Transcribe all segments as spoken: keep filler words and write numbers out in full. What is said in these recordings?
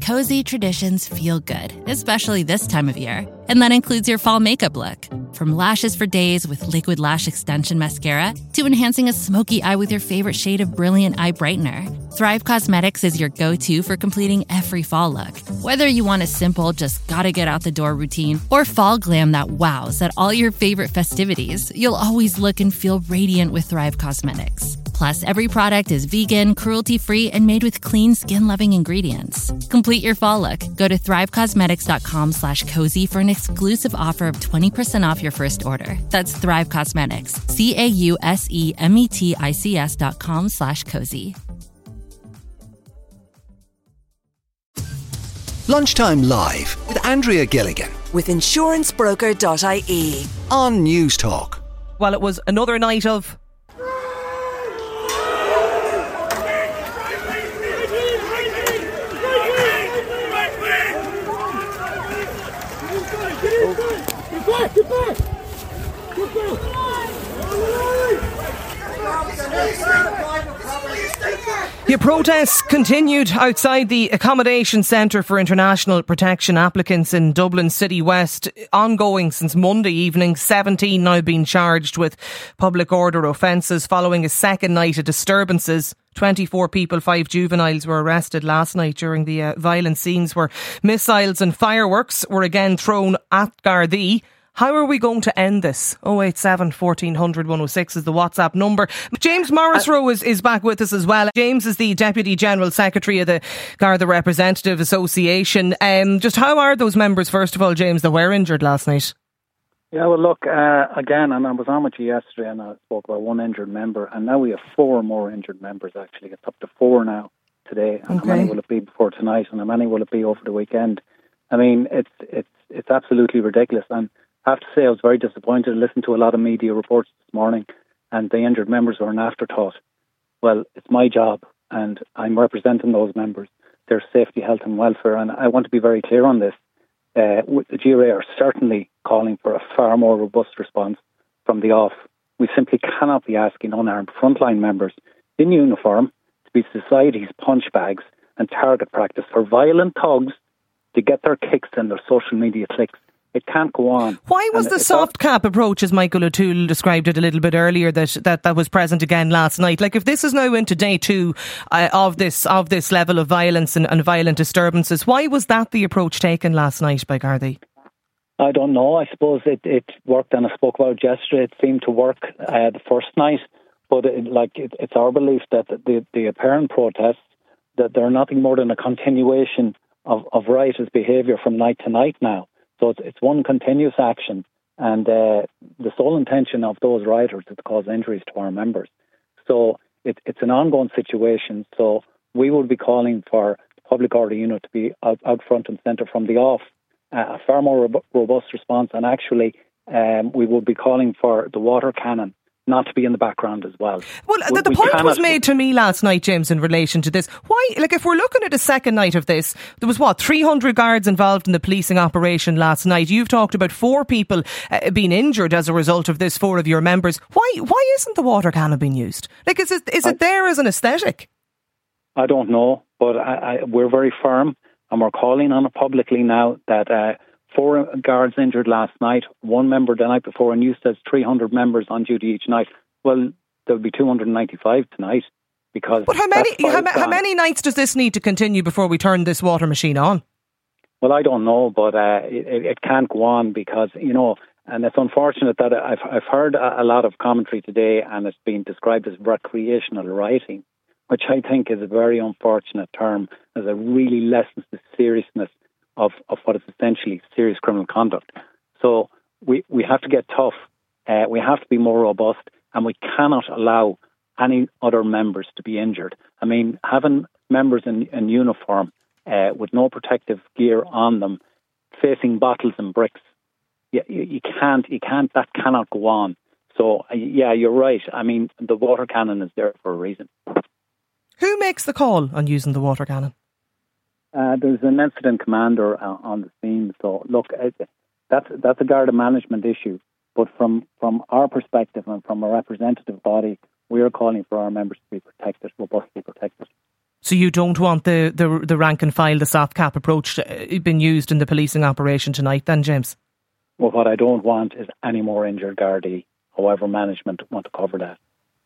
cozy traditions feel good, especially this time of year. And that includes your fall makeup look. From lashes for days with Liquid Lash Extension Mascara to enhancing a smoky eye with your favorite shade of Brilliant Eye Brightener, Thrive Causemetics is your go-to for completing every fall look. Whether you want a simple, just gotta get out the door routine, or fall glam that wows at all your favorite festivities, you'll always look and feel radiant with Thrive Causemetics. Plus, every product is vegan, cruelty-free, and made with clean, skin-loving ingredients. Complete your fall look. Go to thrivecosmetics.com slash cozy for an exclusive offer of twenty percent off your first order. That's Thrive Cosmetics. C-A-U-S-E-M-E-T-I-C-S dot com slash cozy. Lunchtime Live with Andrea Gilligan. With insurance broker dot I E. On News Talk. Well, it was another night of... The protests continued outside the Accommodation Centre for International Protection applicants in Dublin City West, ongoing since Monday evening. seventeen now being charged with public order offences following a second night of disturbances. twenty-four people, five juveniles were arrested last night during the uh, violent scenes where missiles and fireworks were again thrown at Gardaí. How are we going to end this? oh eight seven, fourteen hundred, one oh six is the WhatsApp number. James Morrisroe is, is back with us as well. James is the Deputy General Secretary of the Garda Representative Association. Um, just how are those members, first of all, James, that were injured last night? Yeah, well, look, uh, again, and I was on with you yesterday and I spoke about one injured member, and now we have four more injured members, actually. It's up to four now today. And okay. How many will it be before tonight, and how many will it be over the weekend? I mean, it's it's it's absolutely ridiculous. And I have to say I was very disappointed. I listened to a lot of media reports this morning, and the injured members were an afterthought. Well, it's my job, and I'm representing those members, their safety, health and welfare, and I want to be very clear on this. Uh, the G R A are certainly calling for a far more robust response from the off. We simply cannot be asking unarmed frontline members in uniform to be society's punch bags and target practice for violent thugs to get their kicks and their social media clicks. It can't go on. Why was and the soft cap approach, as Michael O'Toole described it a little bit earlier, that, that that was present again last night? Like, if this is now into day two uh, of this of this level of violence and, and violent disturbances, why was that the approach taken last night by Gardaí? I don't know. I suppose it, it worked, and I spoke about it yesterday. It seemed to work uh, the first night, but it, like it, it's our belief that the, the apparent protests, that they're nothing more than a continuation of, of riotous behaviour from night to night now. So it's, it's one continuous action, and uh, the sole intention of those rioters is to cause injuries to our members. So it, it's an ongoing situation. So we would be calling for the public order unit to be out, out front and centre from the off, uh, a far more rob- robust response, and actually um, we would be calling for the water cannon not to be in the background as well. Well, we, the, the we point cannot, was made to me last night, James, in relation to this. Why, like, if we're looking at a second night of this, there was, what, three hundred guards involved in the policing operation last night. You've talked about four people uh, being injured as a result of this, four of your members. Why Why isn't the water cannon being used? Like, is it is it there as an aesthetic? I don't know, but I, I, we're very firm, and we're calling on it publicly now that uh, four guards injured last night, one member the night before, and you said three hundred members on duty each night. Well, there'll be two hundred ninety-five tonight, because. But how many how, how many nights does this need to continue before we turn this water machine on? Well, I don't know, but uh, it, it can't go on, because, you know, and it's unfortunate that I've I've heard a, a lot of commentary today, and it's been described as recreational rioting, which I think is a very unfortunate term, as it really lessens the seriousness of, of what is essentially serious criminal conduct. So we, we have to get tough. Uh, we have to be more robust. And we cannot allow any other members to be injured. I mean, having members in, in uniform uh, with no protective gear on them, facing bottles and bricks, you, you, you can't, you can't, that cannot go on. So, uh, yeah, you're right. I mean, the water cannon is there for a reason. Who makes the call on using the water cannon? Uh, there's an incident commander uh, on the scene. So, look, uh, that's that's a Garda management issue. But from, from our perspective and from a representative body, we are calling for our members to be protected, robustly protected. So you don't want the, the, the rank and file, the soft cap approach uh, being used in the policing operation tonight then, James? Well, what I don't want is any more injured Gardaí, however management want to cover that.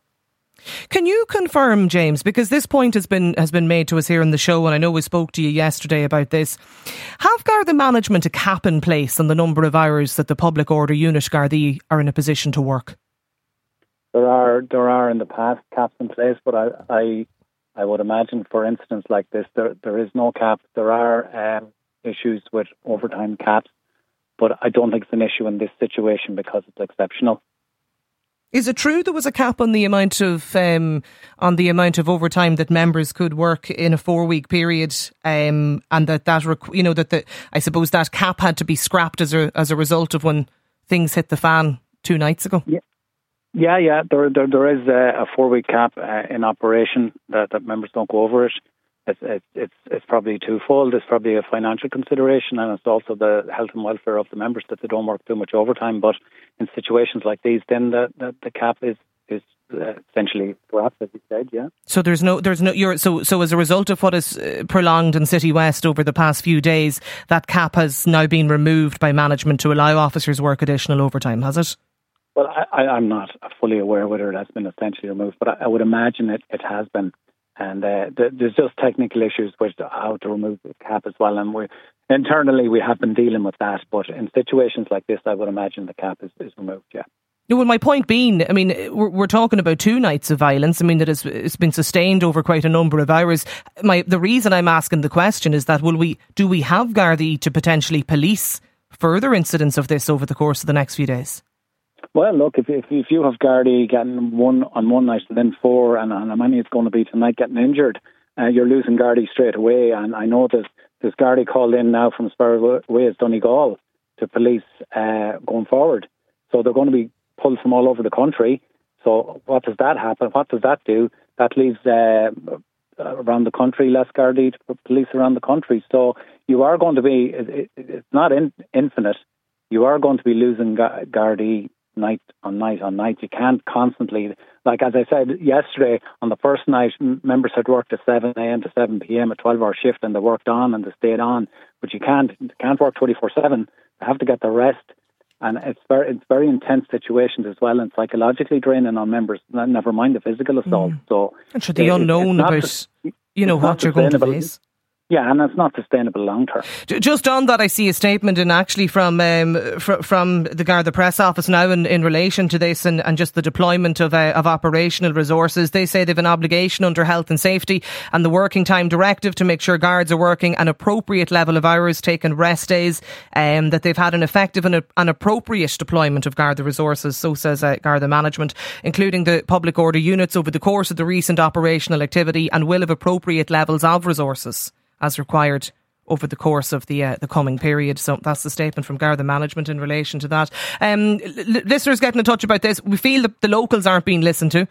Can you confirm, James, because this point has been has been made to us here on the show, and I know we spoke to you yesterday about this. Have Garda management a cap in place on the number of hours that the public order unit Gardaí are in a position to work? There are there are in the past caps in place, but I I, I would imagine for incidents like this, there there is no cap. There are um, issues with overtime caps, but I don't think it's an issue in this situation because it's exceptional. Is it true there was a cap on the amount of um, on the amount of overtime that members could work in a four week period, um, and that that requ- you know that the I suppose that cap had to be scrapped as a as a result of when things hit the fan two nights ago? Yeah, yeah, yeah. There there, there is a, a four week cap uh, in operation that, that members don't go over it. It's it's it's it's probably twofold. It's probably a financial consideration, and it's also the health and welfare of the members that they don't work too much overtime. But in situations like these, then the, the, the cap is is uh, essentially scrapped, as you said. Yeah. So there's no there's no you're so so as a result of what is uh, prolonged in City West over the past few days, that cap has now been removed by management to allow officers work additional overtime. Has it? Well, I, I, I'm not fully aware whether it has been essentially removed, but I, I would imagine it, it has been. And uh, th- there's just technical issues with how to remove the cap as well. And we internally we have been dealing with that. But in situations like this, I would imagine the cap is, is removed, yeah. No, well, my point being, I mean, we're, we're talking about two nights of violence. I mean, that it's, it's been sustained over quite a number of hours. My The reason I'm asking the question is that will we do we have Gardaí to potentially police further incidents of this over the course of the next few days? Well, look, if if, if you have Gardaí getting one on one night and then four, and, and how many it's going to be tonight getting injured, uh, you're losing Gardaí straight away. And I know there's, there's Gardaí called in now from as far away as Donegal to police uh, going forward. So they're going to be pulled from all over the country. So what does that happen? What does that do? That leaves uh, around the country less Gardaí to police around the country. So you are going to be, it, it, it's not in, infinite, you are going to be losing Gardaí night on night on night. You can't constantly, like as I said yesterday, on the first night, members had worked at seven a.m. to seven p.m. a twelve hour shift, and they worked on and they stayed on. But you can't you can't work twenty-four seven. They have to get the rest, and it's very it's very intense situations as well, and psychologically draining on members. Never mind the physical assault. Mm. So and sure, the it, unknown about just, you know what you're going to face. Yeah, and it's not sustainable long term. Just on that, I see a statement in actually from um, fr- from the Garda Press Office now in, in relation to this and, and just the deployment of uh, of operational resources. They say they've an obligation under health and safety and the working time directive to make sure guards are working an appropriate level of hours, taking rest days, um, that they've had an effective and a, an appropriate deployment of Garda resources, so says uh, Garda management, including the public order units over the course of the recent operational activity, and will have appropriate levels of resources as required over the course of the uh, the coming period. So that's the statement from Garda management in relation to that. Um, l- listeners getting in touch about this. We feel that the locals aren't being listened to.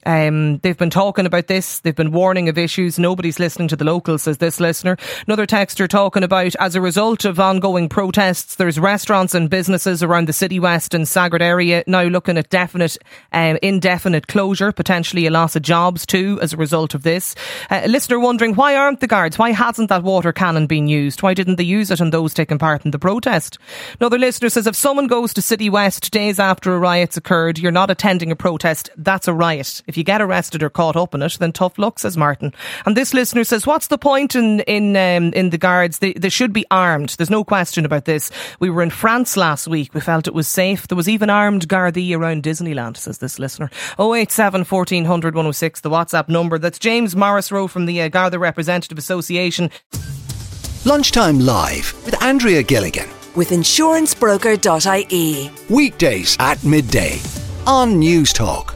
Um, they've been talking about this. They've been warning of issues. Nobody's listening to the locals, says this listener. Another texter talking about, as a result of ongoing protests, there's restaurants and businesses around the City West and Sagard area now looking at definite, um, indefinite closure, potentially a loss of jobs too as a result of this. Uh, a listener wondering, why aren't the guards? Why hasn't that water cannon been used? Why didn't they use it on those taking part in the protest? Another listener says, if someone goes to City West days after a riot's occurred, you're not attending a protest. That's a riot. If you get arrested or caught up in it, then tough luck, says Martin. And this listener says, what's the point in in um, in the guards? They, they should be armed. There's no question about this. We were in France last week. We felt it was safe. There was even armed Gardaí around Disneyland, says this listener. oh eight seven, fourteen hundred, one oh six, the WhatsApp number. That's James Morris Rowe from the uh, Garda Representative Association. Lunchtime Live with Andrea Gilligan. With insurance broker dot I E. Weekdays at midday on News Talk.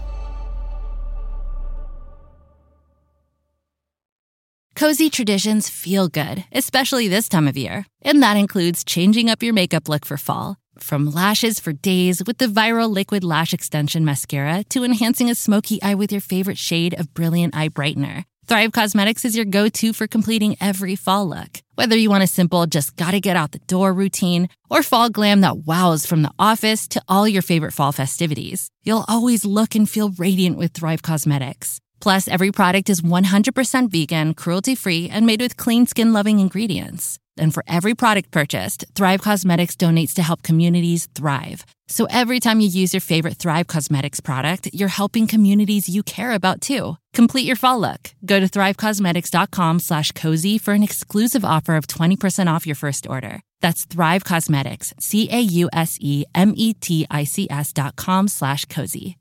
Cozy traditions feel good, especially this time of year. And that includes changing up your makeup look for fall. From lashes for days with the viral Liquid Lash Extension Mascara to enhancing a smoky eye with your favorite shade of Brilliant Eye Brightener. Thrive Causemetics is your go-to for completing every fall look. Whether you want a simple, just gotta get out the door routine, or fall glam that wows from the office to all your favorite fall festivities, you'll always look and feel radiant with Thrive Causemetics. Plus, every product is one hundred percent vegan, cruelty-free, and made with clean, skin-loving ingredients. And for every product purchased, Thrive Causemetics donates to help communities thrive. So every time you use your favorite Thrive Causemetics product, you're helping communities you care about too. Complete your fall look. Go to thrivecosmetics.com slash cozy for an exclusive offer of twenty percent off your first order. That's Thrive Causemetics, C A U S E M E T I C S dot com slash cozy.